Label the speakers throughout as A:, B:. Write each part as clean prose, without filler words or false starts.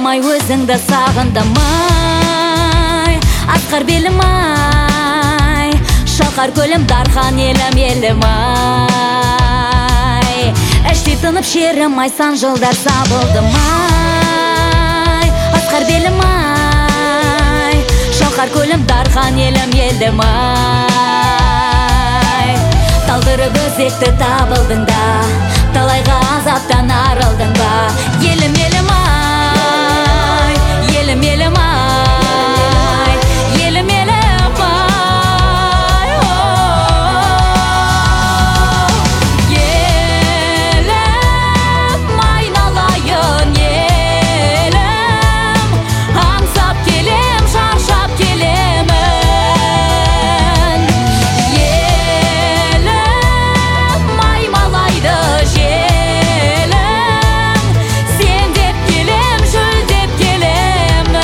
A: шыдамай өзіңді сағындымай, асқар белім ай, шалқар көлім дархан елім елім-ай. Іштей тынып шерім ай, сан жылдар сабылдым-ай, асқар белім ай, шалқар көлім дархан елім елім-ай. Талдырып өзекті табылдың да, талайға азаптан арылдың ба, елім елім-ай, елім елім-ай, елім елім-ай. Елім айналайын елім, аңсап келем, шаршап келемін. Елім аймалайды желім, сен деп келем, жүлдеп келемін.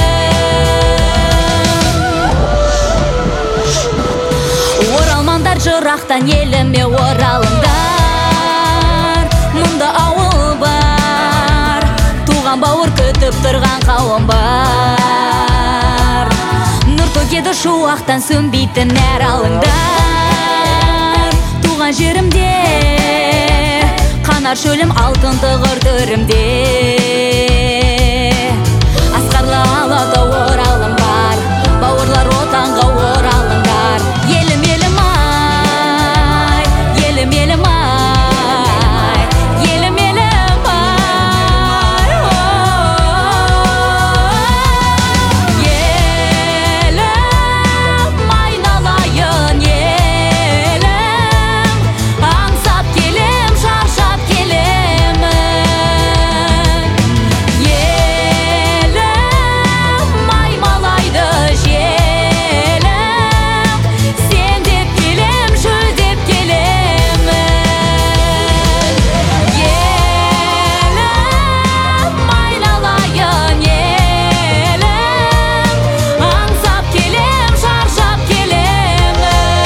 A: Оралмандар жырақтан еліме оралыңдар, мұнда ауыл бар, туған бауыр күтіп тұрған қауым бар. Нұр төгеді шуақтан сөнбейтін әр алыңдар, туған жерімде қанар шөлім алтын тұғыр төрімде. Асқарлы алатау оралым бар, бауырлар отанға оралыңдар. Елім елім-ай, елім елім-ай, елім елім-ай. Елім айналайын елім, аңсап келем, шаршап келемін. Елім аймалайды желім, сен деп келем, жүлдеп келемін. Елім айналайын елім, аңсап келем, шаршап келемін.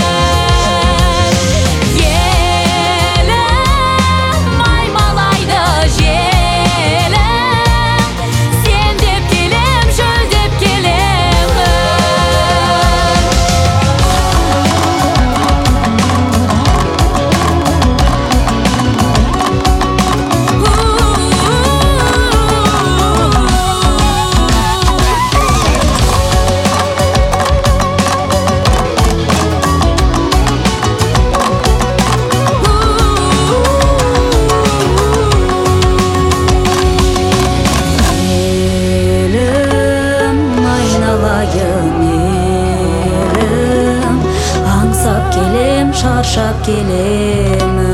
A: Елім аймалайды желім, сен деп келем, жүлдеп келемін. Елім айналайын елім, аңсап келем, шаршап келемін.